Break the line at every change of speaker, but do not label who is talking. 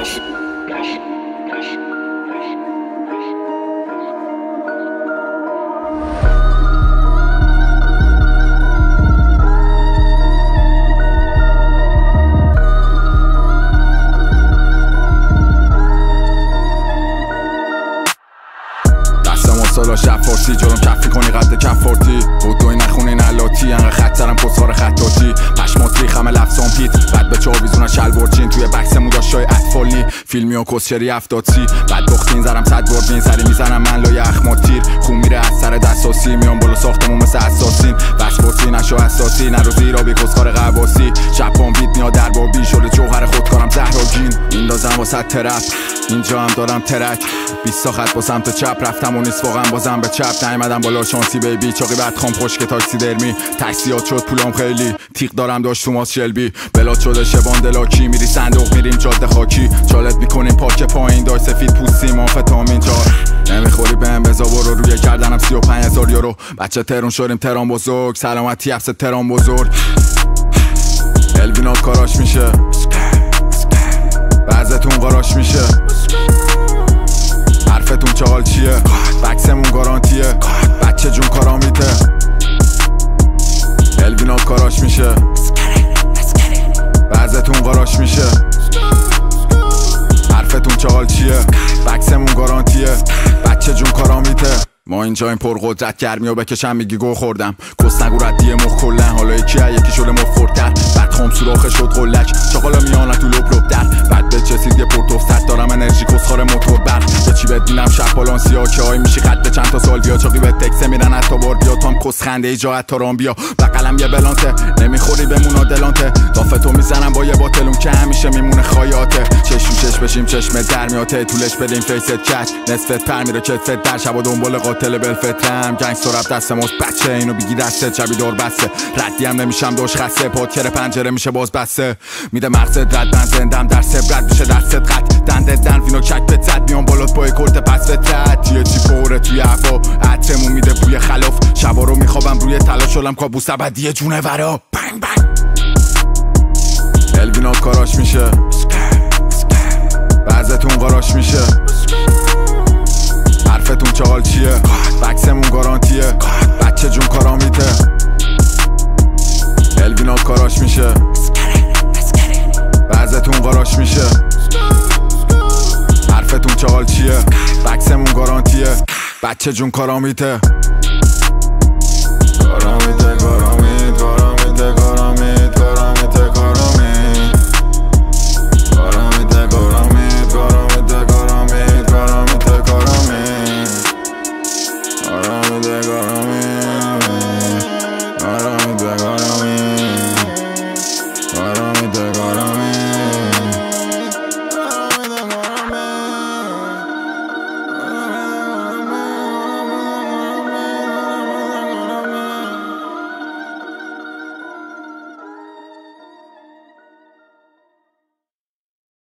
سالا شفاتی جلوم کفی کنی قد کفارتی بودوی نخونی نلاتی انقه خط سرم پسار خطاتی پشمات ریخم لفظان پیت بعد به چاویزونن شلوارچین توی بکس موداشای اطفالی فیلمی و کسچری افتادسی بعد بختین زرم صد بار بین سری میزنم من لای اخمات تیر خون میره از سر دستاسی میام بالا ساختمون مثل اساسین بسپورتی نشو اساسی نرو زیرا بی کسخار قواسی شبان بیت میاد در بابی شده جوهر خودکارم زهراگین میندازم واسه ترپ اینجا هم دارم ترک 20 خط با سمت چپ رفتم و نیست واقعا بازم به چپ نیومدم بالا شانسی بیبی چاقی بعد خام خوشک تاکسی درمی تاکسیات شد پولام خیلی تیغ دارم داشت توماس شلبی بلاد شده شبان دلاکی میری صندوق میریم جاده خاکی چالت میکنیم پاک پایین دای سفید پوستی مافتامین چار نمیخوری بهم بزا برو روی کردنم 35,000 یورو بچه ترون شدیم تران بزرگ سلامتی حفظ تران بزرگ الوینا کاراش میشه بعضتون قاراش میشه حرفتون چال چیه بکسمون گارانتیه بچه جون کارا میته الوینا کاراش میشه بعضتون قاراش میشه حرفتون چال چیه بکسمون گارانتیه بچه جون کارا میته ما اینجا این پرقدرت گرمی و بکشم میگی گو خوردم کس نگو ردیه مخ کلن حالا یکی شده مفورتر بعد خام سوراخه شد قلک چاقالا میانه تو لپ لپ در بعد به چسید یه پورتوفت دارم انرژی کسخار موتور بر به چی بدینم شب بالانسیا که های میشی خط به چند تا سال بیا چاقی به تکسه میرن حتی بار بیا تو هم کس خنده ای جا حتی رام بیا بقلم یه بلانته نمیخوری بمون آدلانته دافتو میزنم با یه باتلون که همیشه میمونه خایاته چشم چش بشیم چشم در میاته طولش بدیم فیست کچ نصفت پر میره کتفت در شب و دنبال قاتل بلفترم گنگستر رپ دست ماست بچه اینو بگی دستت شبی دور بسته ردی هم نمیشم دوش خسته پادکر پنجره میشه باز بسته میده مغزت رد من زندم در سبرد میشه دستت قد دنده دن فینو کک بزد میان بالات با کلت پس فترد تیه چی پوره توی هوا عطرمون میده بوی خلاف شبا رو میخوابم روی تلا شلم کابوس ابدی جونه ورا بنگ بنگ الوینا کاراش میشه بعضتون قاراش میشه حرفتون چال چیه بکسمون گارانتیه بچه جون کارا میته الوینا کاراش میشه بعضتون قاراش میشه حرفتون چال چیه بکسمون گارانتیه بچه جون کارا میته